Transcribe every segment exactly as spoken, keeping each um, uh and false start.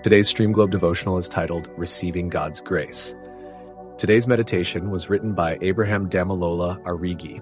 Today's Stream Globe devotional is titled Receiving God's Grace. Today's meditation was written by Abraham Damalola Arigi.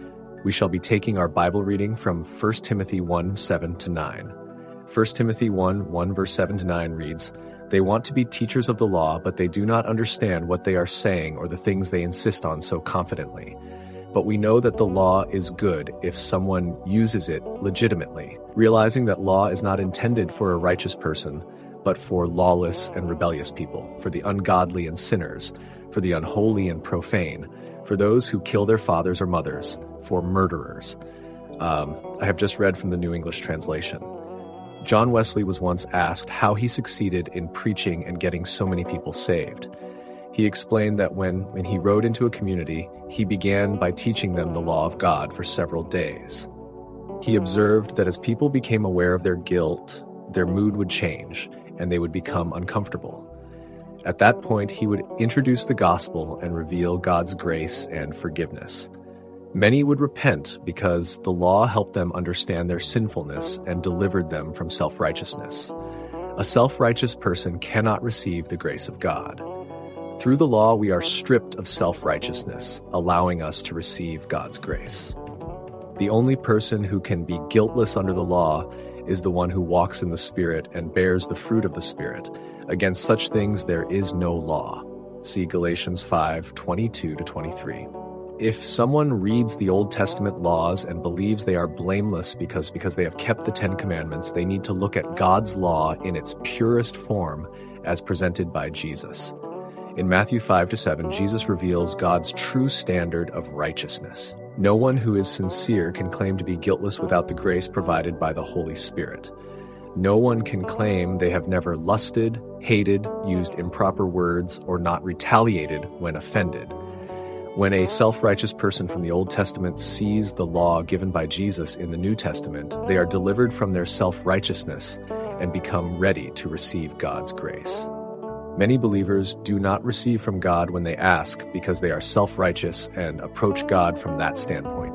We shall be taking our Bible reading from First Timothy one, seven to nine. First Timothy one, one verse seven to nine reads, "They want to be teachers of the law, but they do not understand what they are saying or the things they insist on so confidently. But we know that the law is good if someone uses it legitimately, realizing that law is not intended for a righteous person, but for lawless and rebellious people, for the ungodly and sinners, for the unholy and profane, for those who kill their fathers or mothers, for murderers." Um, I have just read from the New English Translation. John Wesley was once asked how he succeeded in preaching and getting so many people saved. He explained that when, when he rode into a community, he began by teaching them the law of God for several days. He observed that as people became aware of their guilt, their mood would change, and they would become uncomfortable. At that point, he would introduce the gospel and reveal God's grace and forgiveness. Many would repent because the law helped them understand their sinfulness and delivered them from self-righteousness. A self-righteous person cannot receive the grace of God. Through the law, we are stripped of self-righteousness, allowing us to receive God's grace. The only person who can be guiltless under the law is the one who walks in the Spirit and bears the fruit of the Spirit. Against such things there is no law. See Galatians five, twenty-two to twenty-three. If someone reads the Old Testament laws and believes they are blameless because, because they have kept the Ten Commandments, they need to look at God's law in its purest form as presented by Jesus. In Matthew five to seven, Jesus reveals God's true standard of righteousness. No one who is sincere can claim to be guiltless without the grace provided by the Holy Spirit. No one can claim they have never lusted, hated, used improper words, or not retaliated when offended. When a self-righteous person from the Old Testament sees the law given by Jesus in the New Testament, they are delivered from their self-righteousness and become ready to receive God's grace. Many believers do not receive from God when they ask because they are self-righteous and approach God from that standpoint.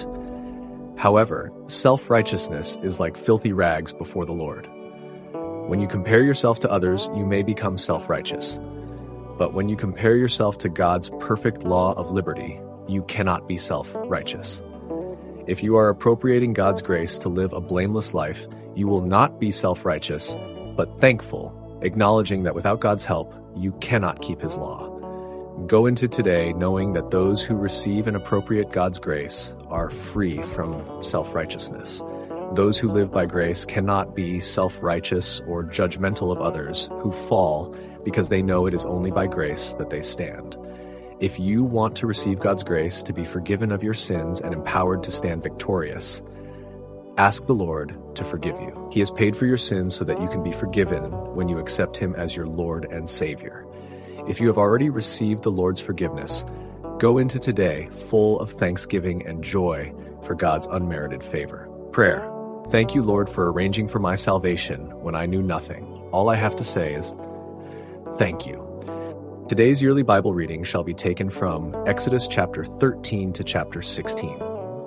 However, self-righteousness is like filthy rags before the Lord. When you compare yourself to others, you may become self-righteous. But when you compare yourself to God's perfect law of liberty, you cannot be self-righteous. If you are appropriating God's grace to live a blameless life, you will not be self-righteous, but thankful, acknowledging that without God's help, you cannot keep His law. Go into today knowing that those who receive and appropriate God's grace are free from self-righteousness. Those who live by grace cannot be self-righteous or judgmental of others who fall because they know it is only by grace that they stand. If you want to receive God's grace to be forgiven of your sins and empowered to stand victorious, ask the Lord to forgive you. He has paid for your sins so that you can be forgiven when you accept Him as your Lord and Savior. If you have already received the Lord's forgiveness, go into today full of thanksgiving and joy for God's unmerited favor. Prayer. Thank you, Lord, for arranging for my salvation when I knew nothing. All I have to say is, thank you. Today's yearly Bible reading shall be taken from Exodus chapter thirteen to chapter sixteen.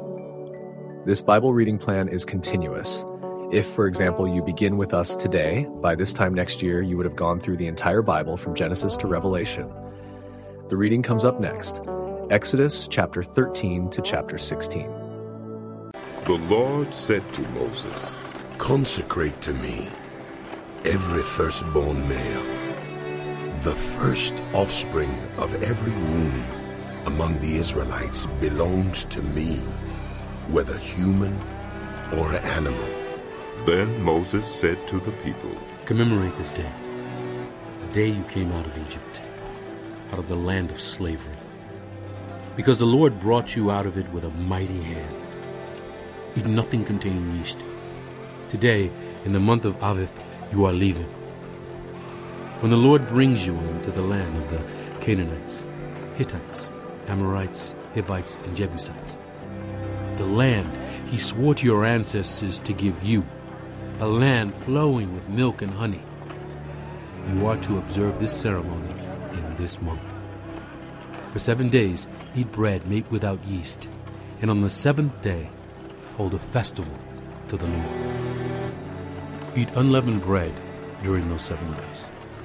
This Bible reading plan is continuous. If, for example, you begin with us today, by this time next year, you would have gone through the entire Bible from Genesis to Revelation. The reading comes up next, Exodus chapter thirteen to chapter sixteen. The Lord said to Moses, "Consecrate to me every firstborn male, the first offspring of every womb among the Israelites belongs to me, whether human or animal." Then Moses said to the people, "Commemorate this day, the day you came out of Egypt, out of the land of slavery, because the Lord brought you out of it with a mighty hand. Eat nothing containing yeast. Today, in the month of Aviv, you are leaving. When the Lord brings you into the land of the Canaanites, Hittites, Amorites, Hivites, and Jebusites, the land He swore to your ancestors to give you, a land flowing with milk and honey, you are to observe this ceremony in this month. For seven days eat bread made without yeast, and on the seventh day hold a festival to the Lord. Eat unleavened bread during those seven days.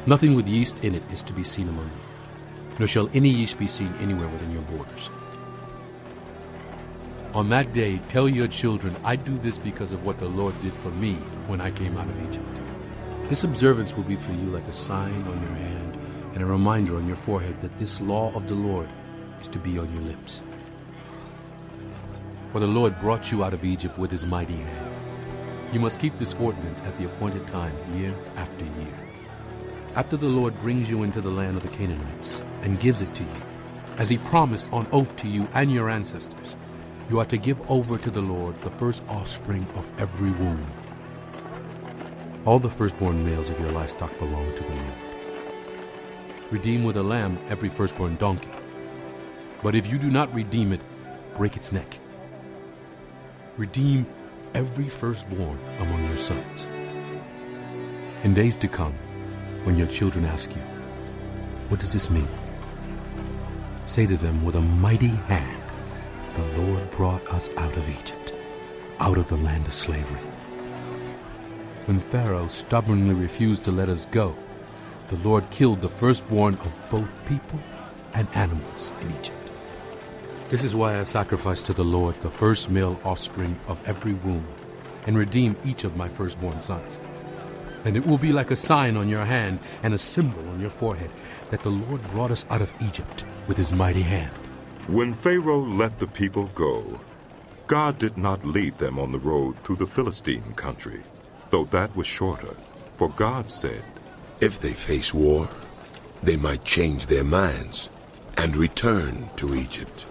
Nothing with yeast in it is to be seen among you, nor shall any yeast be seen anywhere within your borders. On that day, tell your children, I do this because of what the Lord did for me when I came out of Egypt. This observance will be for you like a sign on your hand and a reminder on your forehead that this law of the Lord is to be on your lips. For the Lord brought you out of Egypt with his mighty hand. You must keep this ordinance at the appointed time, year after year. After the Lord brings you into the land of the Canaanites and gives it to you, as he promised on oath to you and your ancestors, you are to give over to the Lord the first offspring of every womb. All the firstborn males of your livestock belong to the Lord. Redeem with a lamb every firstborn donkey. But if you do not redeem it, break its neck. Redeem every firstborn among your sons. In days to come, when your children ask you, what does this mean? Say to them, with a mighty hand, the Lord brought us out of Egypt, out of the land of slavery. When Pharaoh stubbornly refused to let us go, the Lord killed the firstborn of both people and animals in Egypt. This is why I sacrifice to the Lord the first male offspring of every womb, and redeem each of my firstborn sons. And it will be like a sign on your hand and a symbol on your forehead that the Lord brought us out of Egypt with his mighty hand. When Pharaoh let the people go, God did not lead them on the road through the Philistine country, though that was shorter. For God said, if they face war, they might change their minds and return to Egypt.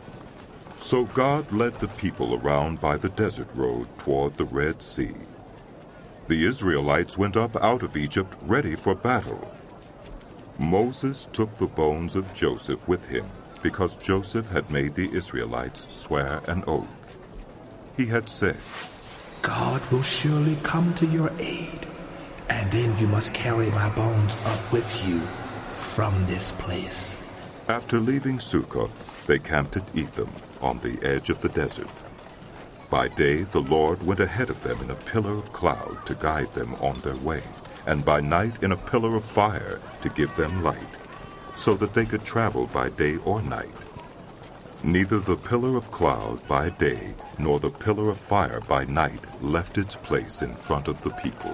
So God led the people around by the desert road toward the Red Sea. The Israelites went up out of Egypt ready for battle. Moses took the bones of Joseph with him, because Joseph had made the Israelites swear an oath. He had said, God will surely come to your aid, and then you must carry my bones up with you from this place. After leaving Sukkot, they camped at Etham, on the edge of the desert. By day the Lord went ahead of them in a pillar of cloud to guide them on their way, and by night in a pillar of fire to give them light, so that they could travel by day or night. Neither the pillar of cloud by day nor the pillar of fire by night left its place in front of the people.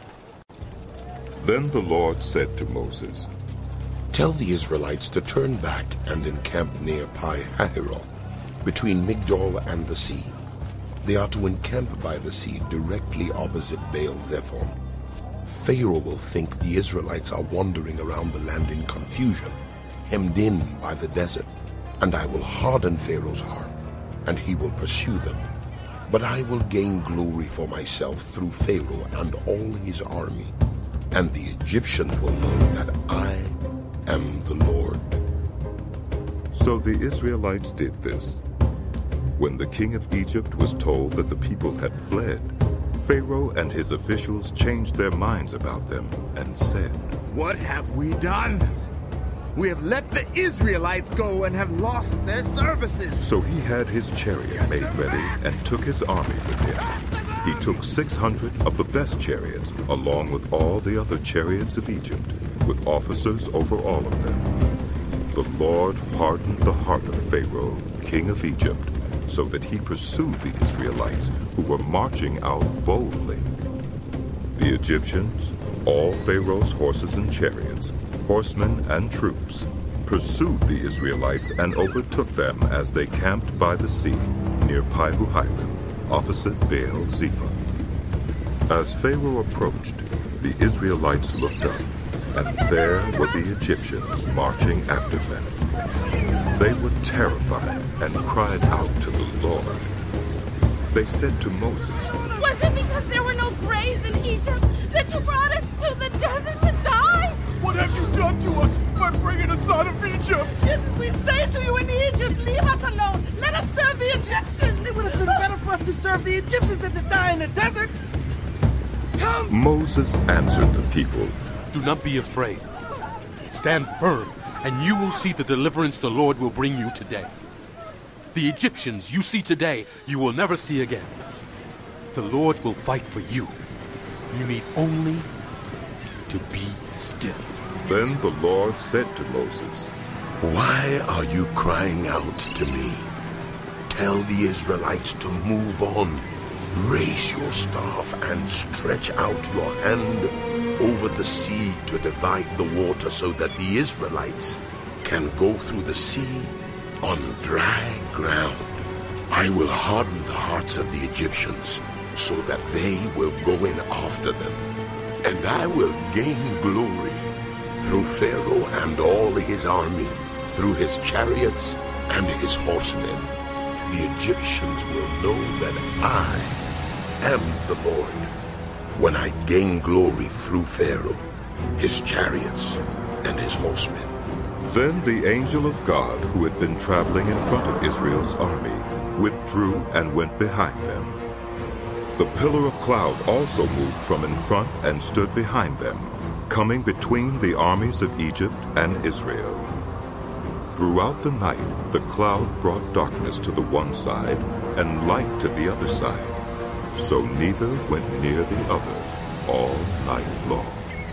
Then the Lord said to Moses, tell the Israelites to turn back and encamp near Pi-hahiroth, between Migdol and the sea. They are to encamp by the sea directly opposite Baal-zephon. Pharaoh will think the Israelites are wandering around the land in confusion, hemmed in by the desert, and I will harden Pharaoh's heart, and he will pursue them. But I will gain glory for myself through Pharaoh and all his army, and the Egyptians will know that I am the Lord. So the Israelites did this. When the king of Egypt was told that the people had fled, Pharaoh and his officials changed their minds about them and said, what have we done? We have let the Israelites go and have lost their services. So he had his chariot made ready and took his army with him. He took six hundred of the best chariots, along with all the other chariots of Egypt, with officers over all of them. The Lord hardened the heart of Pharaoh, king of Egypt, so that he pursued the Israelites, who were marching out boldly. The Egyptians, all Pharaoh's horses and chariots, horsemen and troops, pursued the Israelites and overtook them as they camped by the sea near Pi-hahiroth, opposite Baal-zephon. As Pharaoh approached, the Israelites looked up, and there were the Egyptians marching after them. They were terrified and cried out to the Lord. They said to Moses, was it because there were no graves in Egypt that you brought us to the desert to die? What have you done to us by bringing us out of Egypt? Didn't we say to you in Egypt, leave us alone, let us serve the Egyptians? It would have been better for us to serve the Egyptians than to die in the desert. Come! Moses answered the people, do not be afraid. Stand firm, and you will see the deliverance the Lord will bring you today. The Egyptians you see today, you will never see again. The Lord will fight for you. You need only to be still. Then the Lord said to Moses, Why are you crying out to me? Tell the Israelites to move on. Raise your staff and stretch out your hand over the sea to divide the water so that the Israelites can go through the sea on dry ground. I will harden the hearts of the Egyptians so that they will go in after them, and I will gain glory through Pharaoh and all his army, through his chariots and his horsemen. The Egyptians will know that I am the Lord when I gain glory through Pharaoh, his chariots, and his horsemen. Then the angel of God, who had been traveling in front of Israel's army, withdrew and went behind them. The pillar of cloud also moved from in front and stood behind them, coming between the armies of Egypt and Israel. Throughout the night, the cloud brought darkness to the one side and light to the other side, so neither went near the other all night long.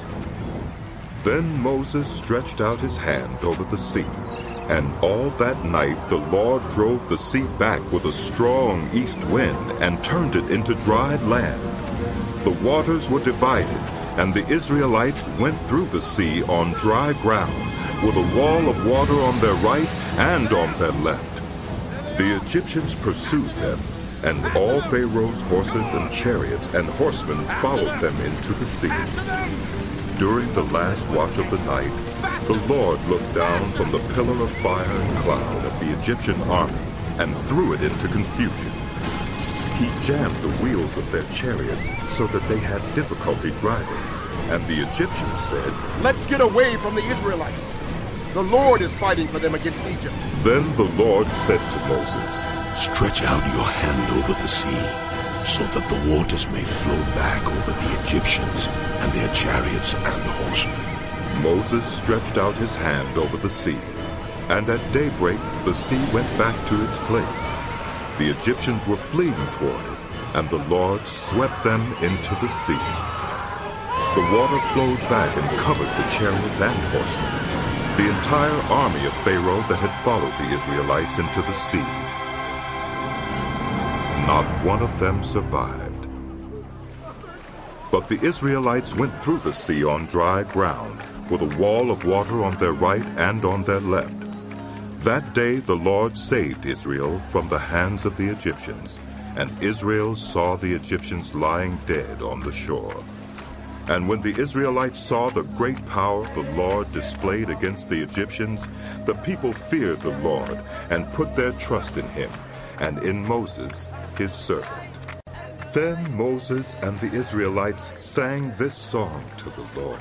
Then Moses stretched out his hand over the sea, and all that night the Lord drove the sea back with a strong east wind and turned it into dry land. The waters were divided, and the Israelites went through the sea on dry ground, with a wall of water on their right and on their left. The Egyptians pursued them, and all Pharaoh's horses and chariots and horsemen followed them into the sea. During the last watch of the night, the Lord looked down from the pillar of fire and cloud at the Egyptian army and threw it into confusion. He jammed the wheels of their chariots so that they had difficulty driving, and the Egyptians said, Let's get away from the Israelites. The Lord is fighting for them against Egypt. Then the Lord said to Moses, Stretch out your hand over the sea, so that the waters may flow back over the Egyptians and their chariots and horsemen. Moses stretched out his hand over the sea, and at daybreak the sea went back to its place. The Egyptians were fleeing toward it, and the Lord swept them into the sea. The water flowed back and covered the chariots and horsemen, the entire army of Pharaoh that had followed the Israelites into the sea. Not one of them survived. But the Israelites went through the sea on dry ground, with a wall of water on their right and on their left. That day the Lord saved Israel from the hands of the Egyptians, and Israel saw the Egyptians lying dead on the shore. And when the Israelites saw the great power the Lord displayed against the Egyptians, the people feared the Lord and put their trust in him and in Moses, his servant. Then Moses and the Israelites sang this song to the Lord.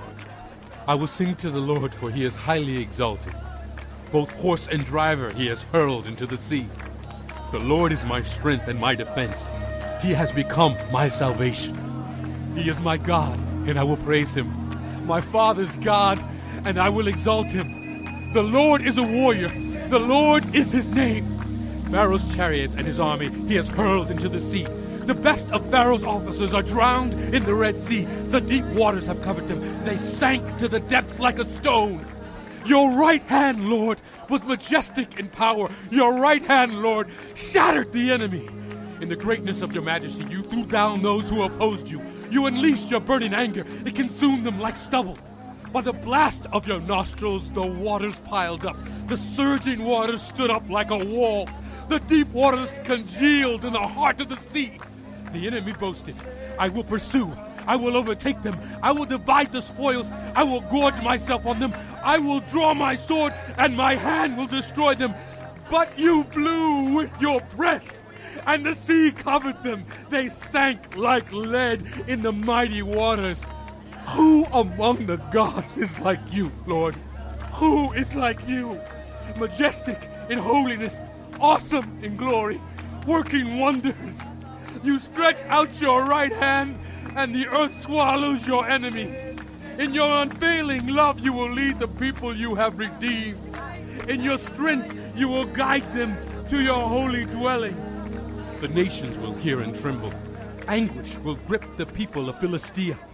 I will sing to the Lord, for he is highly exalted. Both horse and driver he has hurled into the sea. The Lord is my strength and my defense. He has become my salvation. He is my God, and I will praise him. My father's God, and I will exalt him. The Lord is a warrior. The Lord is his name. Pharaoh's chariots and his army he has hurled into the sea. The best of Pharaoh's officers are drowned in the Red Sea. The deep waters have covered them. They sank to the depths like a stone. Your right hand, Lord, was majestic in power. Your right hand, Lord, shattered the enemy. In the greatness of your majesty, you threw down those who opposed you. You unleashed your burning anger. It consumed them like stubble. By the blast of your nostrils, the waters piled up. The surging waters stood up like a wall. The deep waters congealed in the heart of the sea. The enemy boasted, I will pursue. I will overtake them. I will divide the spoils. I will gorge myself on them. I will draw my sword, and my hand will destroy them. But you blew with your breath, and the sea covered them. They sank like lead in the mighty waters. Who among the gods is like you, Lord? Who is like you? Majestic in holiness, awesome in glory, working wonders. You stretch out your right hand, and the earth swallows your enemies. In your unfailing love, you will lead the people you have redeemed. In your strength, you will guide them to your holy dwelling. The nations will hear and tremble. Anguish will grip the people of Philistia.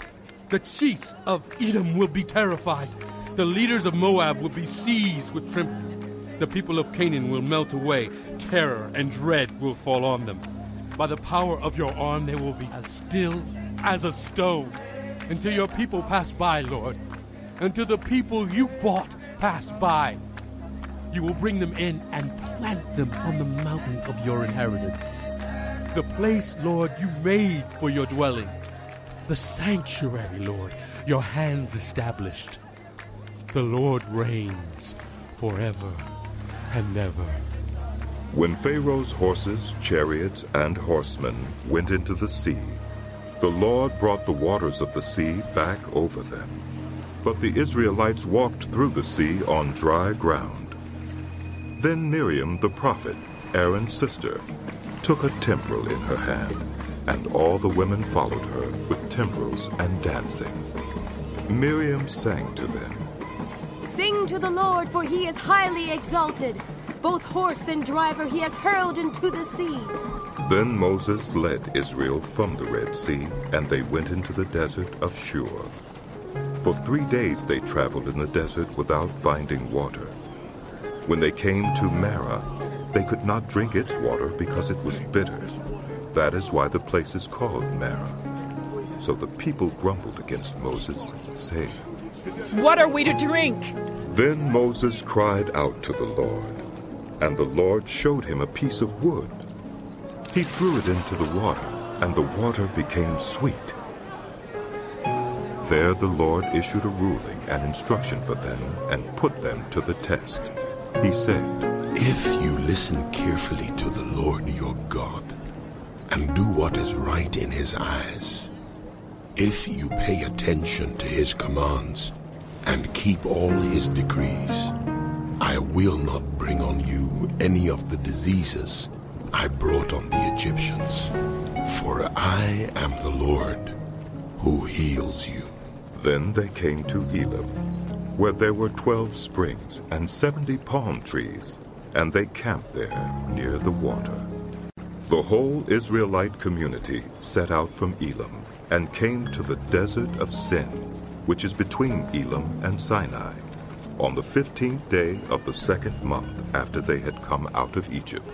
The chiefs of Edom will be terrified. The leaders of Moab will be seized with trembling. The people of Canaan will melt away. Terror and dread will fall on them. By the power of your arm, they will be as still as a stone. Until your people pass by, Lord. Until the people you bought pass by. You will bring them in and plant them on the mountain of your inheritance. The place, Lord, you made for your dwelling. The sanctuary, Lord, your hands established. The Lord reigns forever and ever. When Pharaoh's horses, chariots, and horsemen went into the sea, the Lord brought the waters of the sea back over them. But the Israelites walked through the sea on dry ground. Then Miriam the prophet, Aaron's sister, took a timbrel in her hand, and all the women followed her with timbrels and dancing. Miriam sang to them, Sing to the Lord, for he is highly exalted. Both horse and driver he has hurled into the sea. Then Moses led Israel from the Red Sea, and they went into the desert of Shur. For three days they traveled in the desert without finding water. When they came to Marah, they could not drink its water because it was bitter. That is why the place is called Marah. So the people grumbled against Moses, saying, What are we to drink? Then Moses cried out to the Lord, and the Lord showed him a piece of wood. He threw it into the water, and the water became sweet. There the Lord issued a ruling and instruction for them and put them to the test. He said, If you listen carefully to the Lord your God and do what is right in his eyes, if you pay attention to his commands and keep all his decrees, I will not bring on you any of the diseases I brought on the Egyptians, for I am the Lord who heals you. Then they came to Elim, where there were twelve springs and seventy palm trees, and they camped there near the water. The whole Israelite community set out from Elim and came to the desert of Sin, which is between Elim and Sinai, on the fifteenth day of the second month after they had come out of Egypt.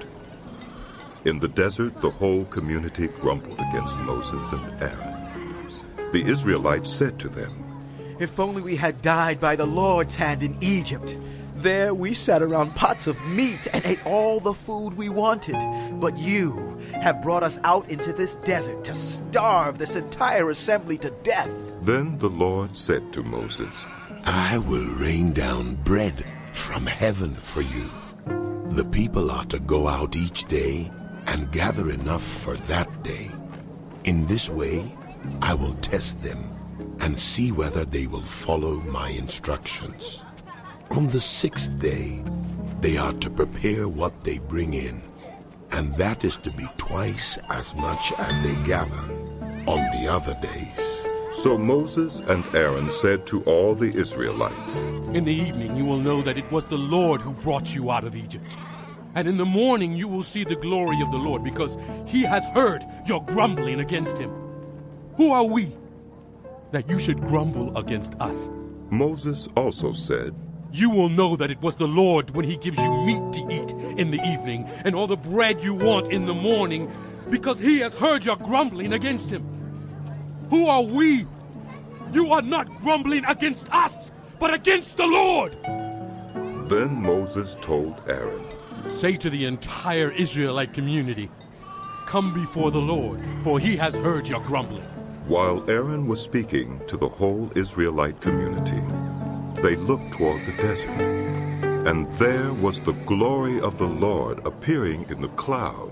In the desert, the whole community grumbled against Moses and Aaron. The Israelites said to them, If only we had died by the Lord's hand in Egypt. There we sat around pots of meat and ate all the food we wanted. But you have brought us out into this desert to starve this entire assembly to death. Then the Lord said to Moses, I will rain down bread from heaven for you. The people are to go out each day and gather enough for that day. In this way, I will test them and see whether they will follow my instructions. On the sixth day, they are to prepare what they bring in, and that is to be twice as much as they gather on the other days. So Moses and Aaron said to all the Israelites, In the evening you will know that it was the Lord who brought you out of Egypt. And in the morning you will see the glory of the Lord, because he has heard your grumbling against him. Who are we that you should grumble against us? Moses also said, You will know that it was the Lord when he gives you meat to eat in the evening and all the bread you want in the morning, because he has heard your grumbling against him. Who are we? You are not grumbling against us, but against the Lord. Then Moses told Aaron, Say to the entire Israelite community, Come before the Lord, for he has heard your grumbling. While Aaron was speaking to the whole Israelite community, they looked toward the desert, and there was the glory of the Lord appearing in the cloud.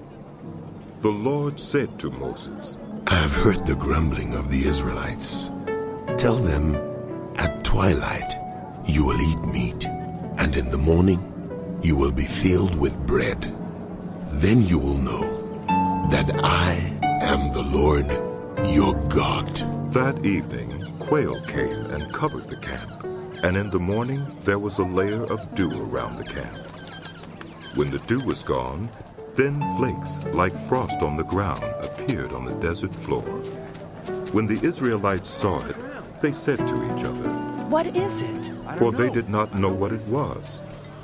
The Lord said to Moses, I have heard the grumbling of the Israelites. Tell them, at twilight you will eat meat, and in the morning you will be filled with bread. Then you will know that I am the Lord your God. That evening quail came and covered the camp, and in the morning there was a layer of dew around the camp. When the dew was gone, thin flakes like frost on the ground appeared on the desert floor. When the Israelites saw it, they said to each other, "What is it?" For they did not know what it was.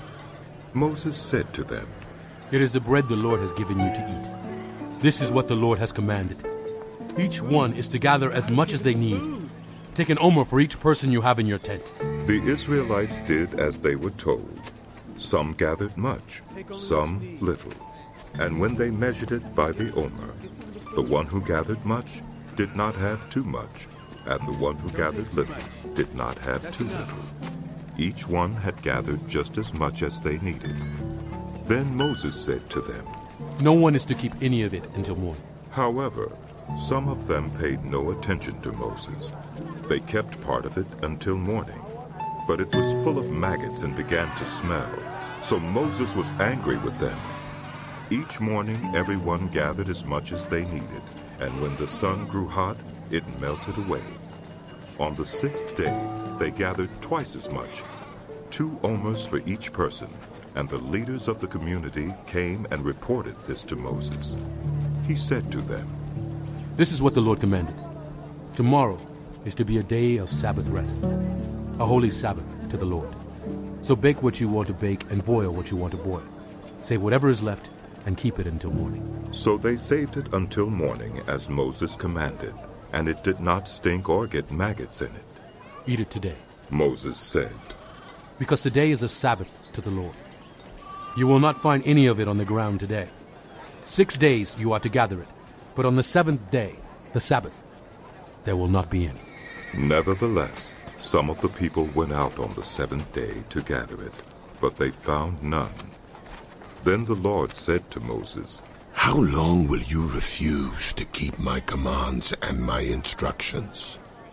Moses said to them, "It is the bread the Lord has given you to eat. This is what the Lord has commanded. Each one is to gather as much as they need. Take an omer for each person you have in your tent." The Israelites did as they were told. Some gathered much, some little. And when they measured it by the omer, the one who gathered much did not have too much, and the one who gathered little did not have too little. Each one had gathered just as much as they needed. Then Moses said to them, "No one is to keep any of it until morning." However, some of them paid no attention to Moses. They kept part of it until morning, but it was full of maggots and began to smell. So Moses was angry with them. Each morning everyone gathered as much as they needed, and when the sun grew hot, it melted away. On the sixth day they gathered twice as much, two omers for each person, and the leaders of the community came and reported this to Moses. He said to them, "This is what the Lord commanded. Tomorrow is to be a day of Sabbath rest, a holy Sabbath to the Lord. So bake what you want to bake and boil what you want to boil. Save whatever is left and keep it until morning." So they saved it until morning as Moses commanded, and it did not stink or get maggots in it. "Eat it today," Moses said, "because today is a Sabbath to the Lord. You will not find any of it on the ground today. Six days you are to gather it, but on the seventh day, the Sabbath, there will not be any." Nevertheless, some of the people went out on the seventh day to gather it, but they found none. Then the Lord said to Moses, "How long will you refuse to keep my commands and my instructions?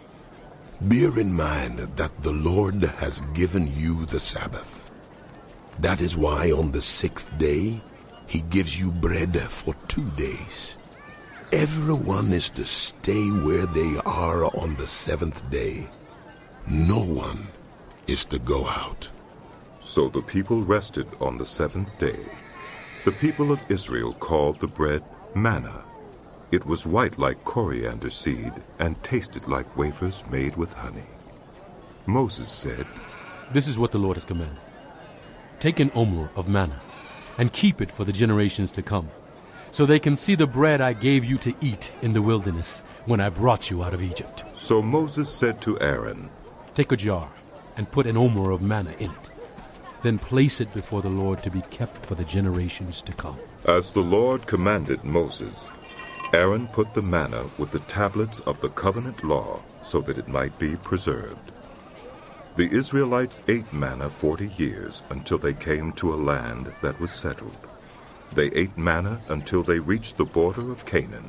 Bear in mind that the Lord has given you the Sabbath. That is why on the sixth day he gives you bread for two days. Everyone is to stay where they are on the seventh day. No one is to go out." So the people rested on the seventh day. The people of Israel called the bread manna. It was white like coriander seed and tasted like wafers made with honey. Moses said, "This is what the Lord has commanded. Take an omer of manna and keep it for the generations to come, so they can see the bread I gave you to eat in the wilderness when I brought you out of Egypt." So Moses said to Aaron, "Take a jar and put an omer of manna in it. Then place it before the Lord to be kept for the generations to come." As the Lord commanded Moses, Aaron put the manna with the tablets of the covenant law so that it might be preserved. The Israelites ate manna forty years until they came to a land that was settled. They ate manna until they reached the border of Canaan.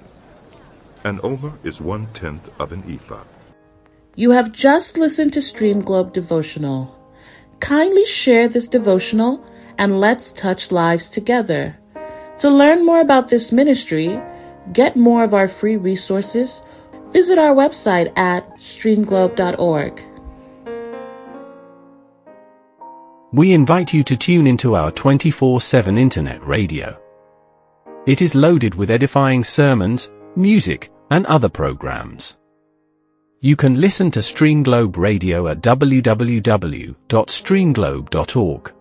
An omer is one-tenth of an ephah. You have just listened to Stream Globe Devotional. Kindly share this devotional and let's touch lives together. To learn more about this ministry, get more of our free resources, visit our website at stream globe dot org. We invite you to tune into our twenty-four seven internet radio. It is loaded with edifying sermons, music, and other programs. You can listen to Stream Globe Radio at w w w dot stream globe dot org.